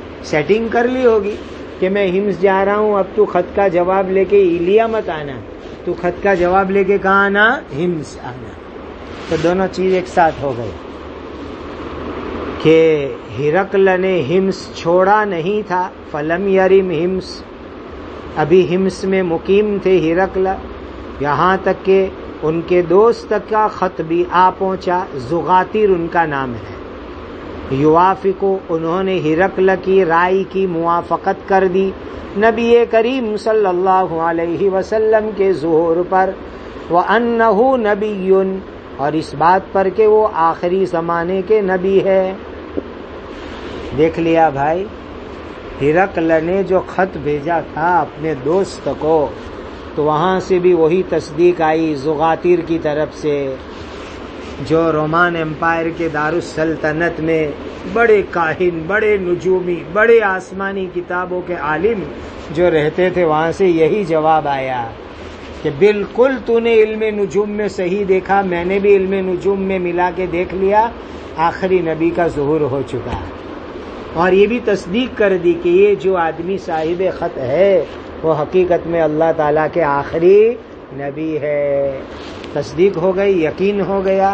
سیٹنگ کر لی ہوگی کہ میں حمص جا رہا ہوں، اب تو خط کا جواب لے کے ایلیا مت آنا، تو خط کا جواب لے کے کہاں آنا؟ ہمس آنا. تو دونوں چیز ایک ساتھ ہو گئی کہ ہرقل نے ہمس چھوڑا نہیں تھا. فلم یرم ہمس، ابھی ہمس میں مقیم تھے ہرقل، یہاں تک کہ ان کے دوست کا خط بھی آ پہنچا. زغاتیر ان کا نام ہے. یوافقو، انہوں نے ہرقل کی رائے کی موافقت کر دی نبی کریم صلی اللہ علیہ وسلم کے ظہور پر، وَأَنَّهُ نَبِيٌّ، اور اس بات پر کہ وہ آخری زمانے کے نبی ہے. دیکھ لیا بھائی، ہرقل نے جو خط بھیجا تھا اپنے دوست کو تو وہاں سے بھی وہی تصدیق آئی زغاتیر کی طرف سے، جو رومان امپائر کے دارالسلطنت میں بڑے کاہن، بڑے نجومی، بڑے آسمانی کتابوں کے عالم جو رہتے تھے، وہاں سے یہی جواب آیا کہ بالکل تو نے علم نجوم میں صحیح دیکھا، میں نے بھی علم نجوم میں ملا کے دیکھ لیا، آخری نبی کا ظہور ہو چکا. اور یہ بھی تصدیق کر دی کہ یہ جو آدمی صاحب خط ہے وہ حقیقت میں اللہ تعالیٰ کے آخری نبی ہے. تصدیق ہو گئی، یقین ہو گیا.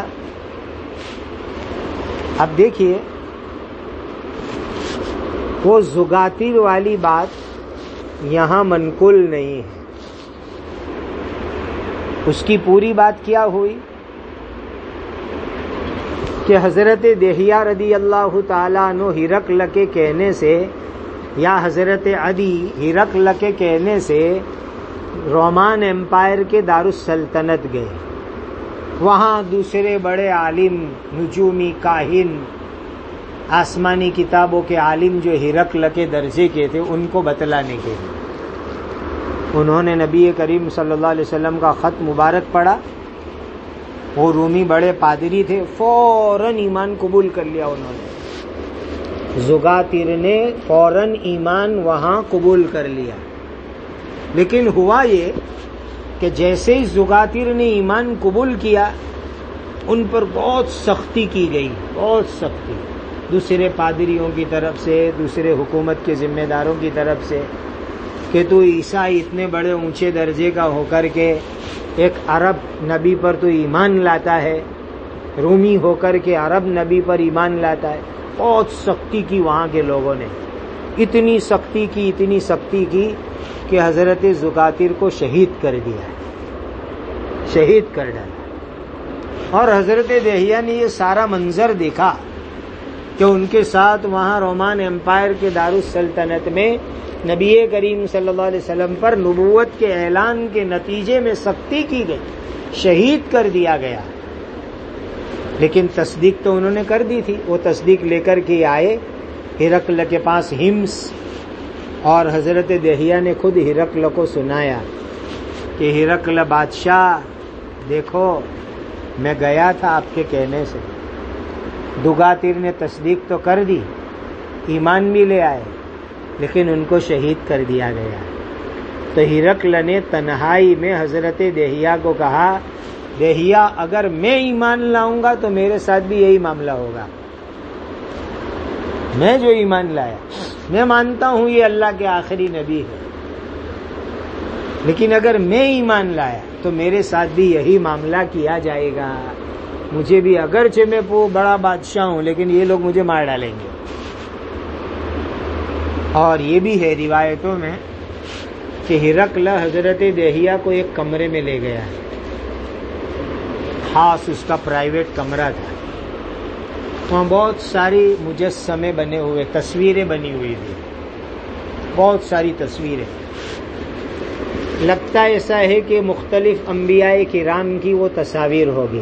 اب دیکھیے وہ زغاتیر والی بات یہاں منقول نہیں ہے. اس کی پوری بات کیا ہوئی کہ حضرت دہیہ رضی اللہ تعالیٰ عنہ ہرقل کے کہنے سے، یا حضرت عدی ہرقل کے کہنے سے رومان امپائر کے دارالسلطنت گئے. وہاں دوسرے بڑے عالم، نجومی، کاہن، آسمانی کتابوں کے عالم جو ہرقل کے درجے کے تھے ان کو بتلانے کے لیے انہوں نے نبی کریم صلی اللہ علیہ وسلم کا خط مبارک پڑھا. وہ رومی بڑے پادری تھے، فوراً ایمان قبول کر لیا انہوں نے. زغاتیر نے فوراً ایمان وہاں قبول کر لیا. لیکن ہوا یہ کہ جیسے ہی زغاتیر نے ایمان قبول کیا ان پر بہت سختی کی گئی، بہت سختی دوسرے پادریوں کی طرف سے، دوسرے حکومت کے ذمہ داروں کی طرف سے، کہ تو عیسائی اتنے بڑے اونچے درجے کا ہو کر کے ایک عرب نبی پر تو ایمان لاتا ہے، رومی ہو کر کے عرب نبی پر ایمان لاتا ہے. بہت سختی کی وہاں کے لوگوں نے، اتنی سختی کی کہ حضرت زغاتیر کو شہید کر دیا، شہید کر ڈالا. اور حضرت دہیہ نے یہ سارا منظر دیکھا کہ ان کے ساتھ وہاں رومان امپائر کے دارالسلطنت میں نبی کریم صلی اللہ علیہ وسلم پر نبوت کے اعلان کے نتیجے میں سختی کی گئی، شہید کر دیا گیا. لیکن تصدیق تو انہوں نے کر دی تھی. وہ تصدیق لے کر کے آئے ہرقل کے پاس ہمس، اور حضرت دہیہ نے خود ہرقل کو سنایا کہ ہرقل بادشاہ دیکھو میں گیا تھا آپ کے کہنے سے. زغاتیر نے تصدیق تو کر دی، ایمان بھی لے آئے، لیکن ان کو شہید کر دیا گیا. تو ہرقل نے تنہائی میں حضرت دہیہ کو کہا، دہیہ اگر میں ایمان لاؤں گا تو میرے ساتھ بھی یہی معاملہ ہوگا. میں جو ایمان لایا، میں مانتا ہوں یہ اللہ کے آخری نبی ہے، لیکن اگر میں ایمان لایا تو میرے ساتھ بھی یہی معاملہ کیا جائے گا. مجھے بھی اگرچہ میں بڑا بادشاہ ہوں لیکن یہ لوگ مجھے مار ڈالیں گے. اور یہ بھی ہے روایتوں میں کہ ہرقل حضرت دہیہ کو ایک کمرے میں لے گیا، خاص اس کا پرائیویٹ کمرہ تھا. وہاں بہت ساری مجسمے بنے ہوئے، تصویریں بنی ہوئی تھی، بہت ساری تصویریں. لگتا ایسا ہے کہ مختلف انبیاء کرام کی وہ تصاویر ہوگی.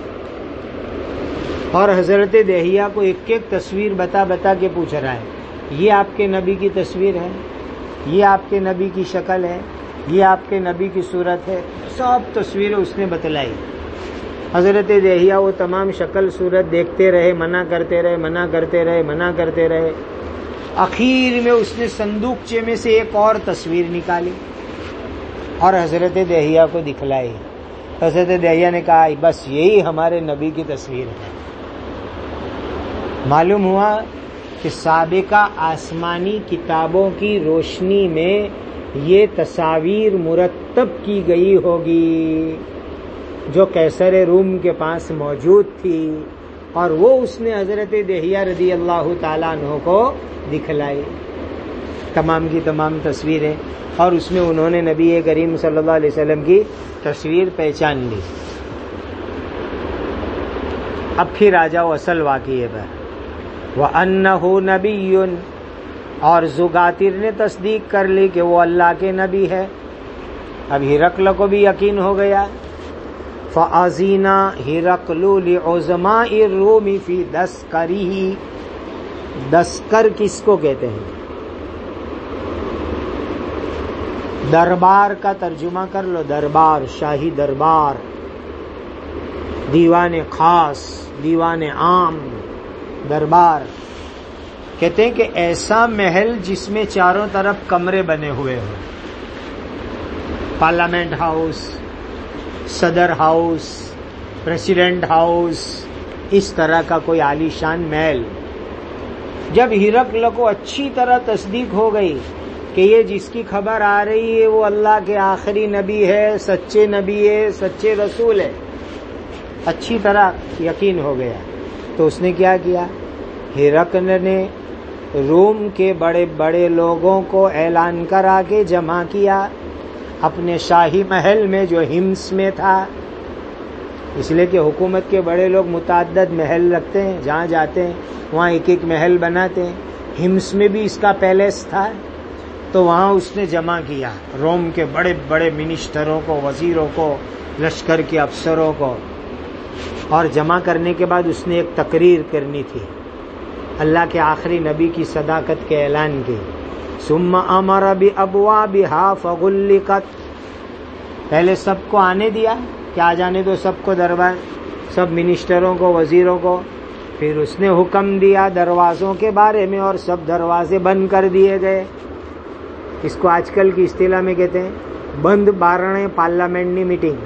اور حضرت دہیہ کو ایک ایک تصویر بتا بتا کے پوچھ رہا ہے، یہ آپ کے نبی کی تصویر ہے، یہ آپ کے نبی کی شکل ہے، یہ آپ کے نبی کی صورت ہے. سب تصویریں اس نے بتلائی. حضرت دہیہ وہ تمام شکل صورت دیکھتے رہے، منع کرتے رہے. اخیر میں اس نے صندوقچے میں سے ایک اور تصویر نکالی اور حضرت دہیہ کو دکھلائی. حضرت دہیہ نے کہا بس یہی ہمارے نبی کی تصویر ہے. معلوم ہوا کہ سابقہ آسمانی کتابوں کی روشنی میں یہ تصاویر مرتب کی گئی ہوگی جو قیصر روم کے پاس موجود تھی، اور وہ اس نے حضرت دہیہ رضی اللہ تعالیٰ عنہ کو دکھلائی، تمام کی تمام تصویریں، اور اس میں انہوں نے نبی کریم صلی اللہ علیہ وسلم کی تصویر پہچان لی۔ اب پھر آ جاؤ اصل واقعے پر۔ وَأَنَّهُ نَبِيٌّ، اور زگاتر نے تصدیق کر لی کہ وہ اللہ کے نبی ہے۔ اب ہرقل کو بھی یقین ہو گیا۔ فَأَذِنَ هِرَقْلُ لِعُظَمَاءِ الرُّومِ فِي دَسْكَرِهِ، دسکر کس کو کہتے ہیں؟ دربار کا ترجمہ کر لو، دربار، شاہی دربار، دیوان خاص، دیوان عام، دربار۔ کہتے ہیں کہ ایسا محل جس میں چاروں طرف کمرے بنے ہوئے ہوں، پارلیمنٹ ہاؤس، صدر ہاؤس، پریسیڈنٹ ہاؤس، اس طرح کا کوئی عالی شان محل۔ جب ہرقل کو اچھی طرح تصدیق ہو گئی کہ یہ جس کی خبر آ رہی ہے وہ اللہ کے آخری نبی ہے، سچے نبی ہے، سچے رسول ہے، اچھی طرح یقین ہو گیا، تو اس نے کیا کیا؟ ہرقل نے روم کے بڑے بڑے لوگوں کو اعلان کرا کے جمع کیا اپنے شاہی محل میں جو ہمس میں تھا، اس لیے کہ حکومت کے بڑے لوگ متعدد محل رکھتے ہیں، جہاں جاتے ہیں وہاں ایک ایک محل بناتے ہیں۔ ہمس میں بھی اس کا پیلیس تھا، تو وہاں اس نے جمع کیا روم کے بڑے بڑے منسٹروں کو، وزیروں کو، لشکر کے افسروں کو، اور جمع کرنے کے بعد اس نے ایک تقریر کرنی تھی اللہ کے آخری نبی کی صداقت کے اعلان کی۔ ثم امر بابوابها فغلقت، پہلے سب کو آنے دیا کہ آ جانے دو سب کو دربار، سب منسٹروں کو، وزیروں کو، پھر اس نے حکم دیا دروازوں کے بارے میں اور سب دروازے بند کر دیے گئے۔ اس کو آج کل کی اصطلاح میں کہتے ہیں بند بارنے پارلیمنٹنی میٹنگ،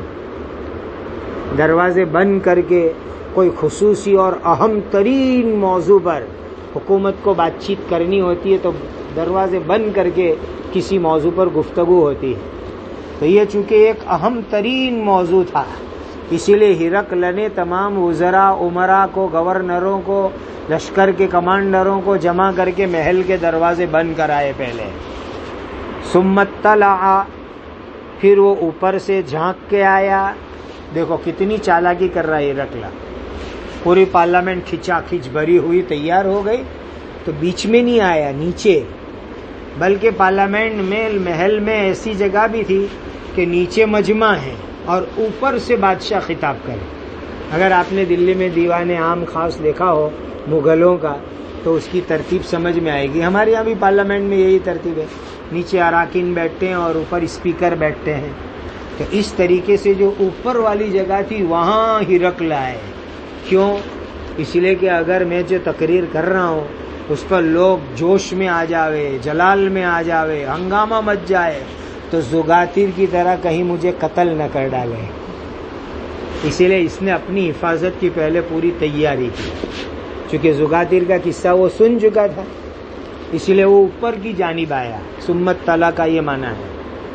دروازے بند کر کے کوئی خصوصی اور اہم ترین موضوع پر حکومت کو بات چیت کرنی ہوتی ہے تو دروازے بند کر کے کسی موضوع پر گفتگو ہوتی ہے۔ تو یہ چونکہ ایک اہم ترین موضوع تھا، اسی لیے ہرقل نے تمام وزراء، امراء کو، گورنروں کو، لشکر کے کمانڈروں کو جمع کر کے محل کے دروازے بند کرائے پہلے۔ ثم اطلع، پھر وہ اوپر سے جھانک کے آیا۔ دیکھو کتنی چالاکی کر رہا ہے ہرقل، پوری پارلیمنٹ کھچا کھچ بھری ہوئی تیار ہو گئی تو بیچ میں نہیں آیا، نیچے، بلکہ پارلیمنٹ میں محل میں ایسی جگہ بھی تھی کہ نیچے مجمع ہے اور اوپر سے بادشاہ خطاب کرے۔ اگر آپ نے دلی میں دیوان عام خاص دیکھا ہو مغلوں کا تو اس کی ترتیب سمجھ میں آئے گی۔ ہمارے یہاں بھی پارلیمنٹ میں یہی ترتیب ہے، نیچے اراکین بیٹھتے ہیں اور اوپر اسپیکر بیٹھتے ہیں۔ تو اس طریقے سے جو اوپر والی جگہ تھی وہاں ہرقل آئے۔ کیوں؟ اس لیے کہ اگر میں جو تقریر کر رہا ہوں اس پر لوگ جوش میں آ جاوے، جلال میں آ جاوے، ہنگامہ مچ جائے تو زگاتر کی طرح کہیں مجھے قتل نہ کر ڈالے، اسی لیے اس نے اپنی حفاظت کی پہلے پوری تیاری کی۔ چونکہ زگاتر کا قصہ وہ سن چکا تھا، اسی لیے وہ اوپر کی جانب آیا۔ سمت طلع کا یہ معنی ہے۔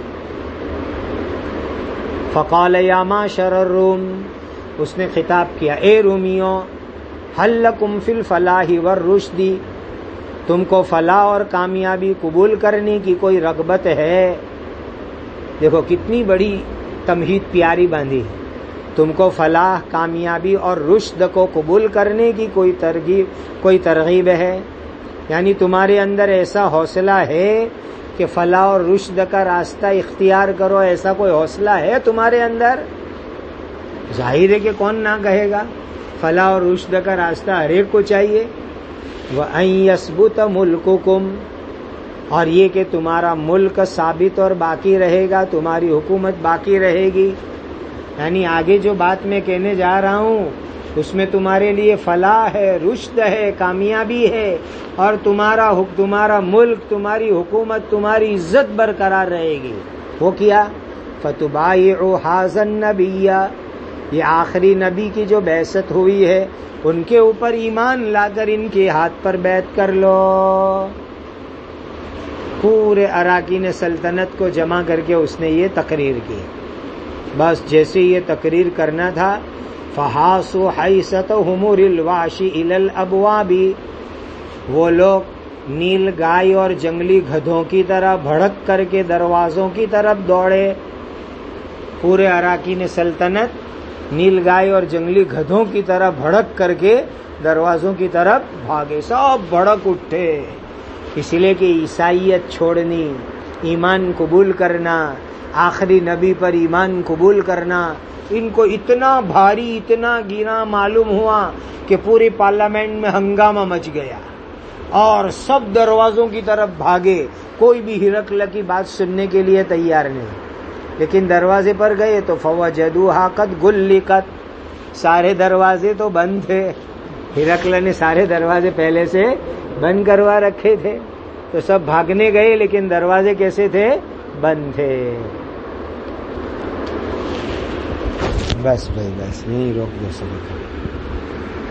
فقال یا معشر الروم، اس نے خطاب کیا، اے رومیوں، هل لکم فی الفلاح والرشد، تم کو فلاح اور کامیابی قبول کرنے کی کوئی رغبت ہے؟ دیکھو کتنی بڑی تمہید پیاری باندھی، تم کو فلاح، کامیابی اور رشد کو قبول کرنے کی کوئی ترغیب ہے؟ یعنی تمہارے اندر ایسا حوصلہ ہے کہ فلاح اور رشد کا راستہ اختیار کرو، ایسا کوئی حوصلہ ہے تمہارے اندر؟ ظاہر ہے کہ کون نہ کہے گا، فلاح اور رشد کا راستہ ہر ایک کو چاہیے۔ وَأَن يَثْبُتَ مُلْكُكُمْ، اور یہ کہ تمہارا ملک ثابت اور باقی رہے گا، تمہاری حکومت باقی رہے گی۔ یعنی آگے جو بات میں کہنے جا رہا ہوں اس میں تمہارے لیے فلاح ہے، رشد ہے، کامیابی ہے، اور تمہارا ملک، تمہاری حکومت، تمہاری عزت برقرار رہے گی۔ وہ کیا؟ فَتُبَايِعُوا هَذَا النَّبِيَّ، یہ آخری نبی کی جو بعثت ہوئی ہے ان کے اوپر ایمان لا کر ان کے ہاتھ پر بیعت کر لو۔ پورے اراکین سلطنت کو جمع کر کے اس نے یہ تقریر کی. بس جیسے یہ تقریر کرنا تھا فحاسوا حیستهم الوحش الى الابواب، وہ لوگ نیل گائے اور جنگلی گدھوں کی طرح بھڑک کر کے دروازوں کی طرف دوڑے. پورے اراکین سلطنت نیل گائے اور جنگلی گدھوں کی طرح بھڑک کر کے دروازوں کی طرف بھاگے، سب بھڑک اٹھے. اس لیے کہ عیسائیت چھوڑنی، ایمان قبول کرنا، آخری نبی پر ایمان قبول کرنا، ان کو اتنا بھاری اتنا گیرا معلوم ہوا کہ پوری پارلیمنٹ میں ہنگامہ مچ گیا اور سب دروازوں کی طرف بھاگے. کوئی بھی ہرقل کی بات سننے کے لیے تیار نہیں. لیکن دروازے پر گئے تو فوجدوها قد غلقت، سارے دروازے تو بند تھے. ہرقل نے سارے دروازے پہلے سے بند کروا رکھے تھے. تو سب بھاگنے گئے لیکن دروازے کیسے تھے؟ بند تھے. بس بھائی بس یہیں روک دو سب.